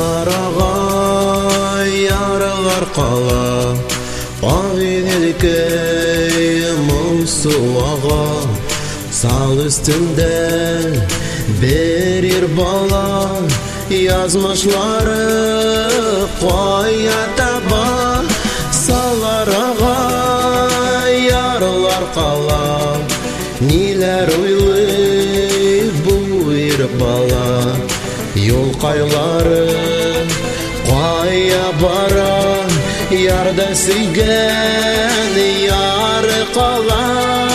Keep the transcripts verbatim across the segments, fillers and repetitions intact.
Салларага ярылар кала, Агиделкей моңсуага. Сал үстүндө берир бала, язмышлары коя таба. Салларага ярылар кала, нилер уйлый буйр бала. Юл кайлары коя бара, ярда сөйгөн яры кала.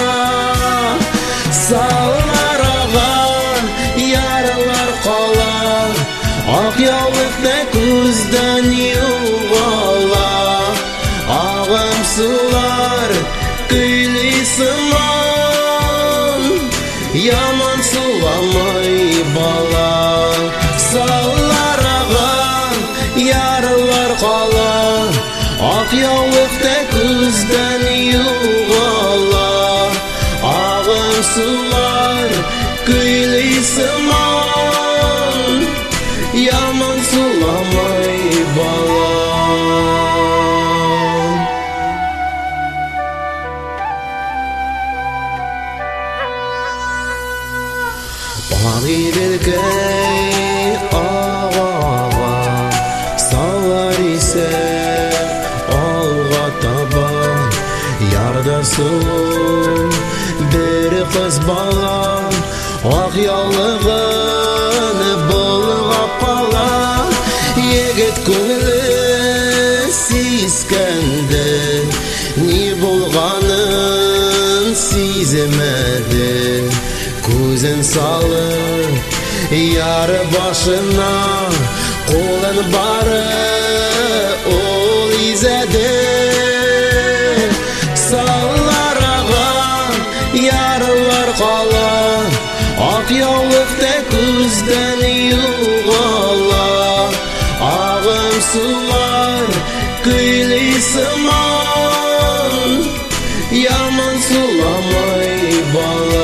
Салларага ярылар кала, ак яулыкны күздөн югала. Агым сулар көйли сыман, яман суламай бала. Салларага ярылар кала, ак яулыкны күздөн югала. Агым сулар көйли сыман, яман суламай бала. Агиделкей ага, салар исе алга таба. Ярда сулу бер кыз бала, ак яулыгын болгап кала. Егет күңеле сискенде, ни булганын сизмеде. Күзен салып яры башына, колын бары ол изеде. Салларага ярылар кала, ак яулыкны күздөн югала. Агым сулар көйли сыман, яман суламай бала.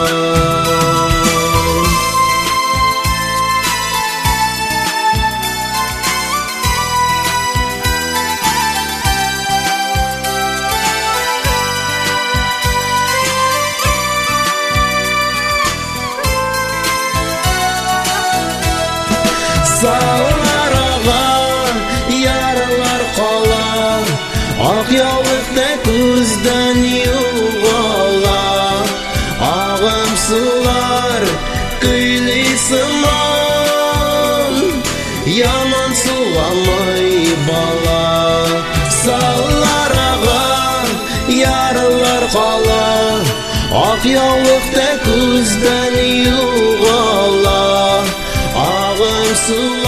Салларага ярылар кала, ак яулыкны күздөн югала. Агым сулар көйли сыман, яман суламай бала. Салларага ярылар кала, ак яулыкны күздөн югала. Агым сулар